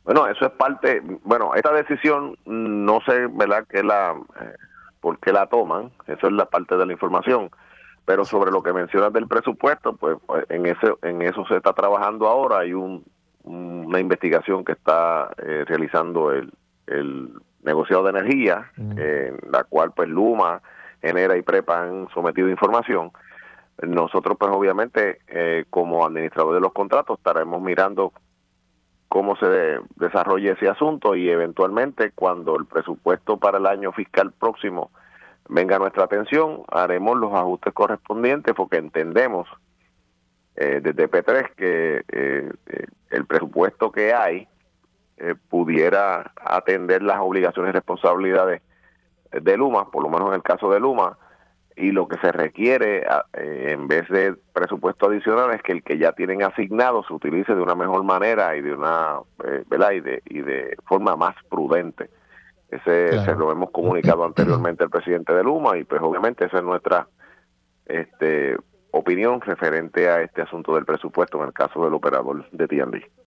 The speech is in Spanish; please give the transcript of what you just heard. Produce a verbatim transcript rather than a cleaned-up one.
Bueno, eso es parte, bueno, esta decisión no sé, ¿verdad?, que la, eh, por qué la toman, eso es la parte de la información, pero sobre lo que mencionas del presupuesto, pues, pues en ese, en eso se está trabajando ahora, hay un, una investigación que está eh, realizando el, el negociado de energía, Mm. eh, en la cual pues Luma, Genera y Prepa han sometido información. Nosotros pues obviamente eh, como administrador de los contratos estaremos mirando cómo se de, desarrolla ese asunto y eventualmente cuando el presupuesto para el año fiscal próximo venga a nuestra atención, haremos los ajustes correspondientes porque entendemos eh, desde P tres que eh, eh, el presupuesto que hay eh, pudiera atender las obligaciones y responsabilidades de Luma, por lo menos en el caso de Luma, y lo que se requiere eh, en vez de presupuesto adicional es que el que ya tienen asignado se utilice de una mejor manera y de una eh, ¿verdad? y de y de forma más prudente. Ese se Claro. lo hemos comunicado anteriormente al presidente de Luma y pues obviamente esa es nuestra este opinión referente a este asunto del presupuesto en el caso del operador de T and D.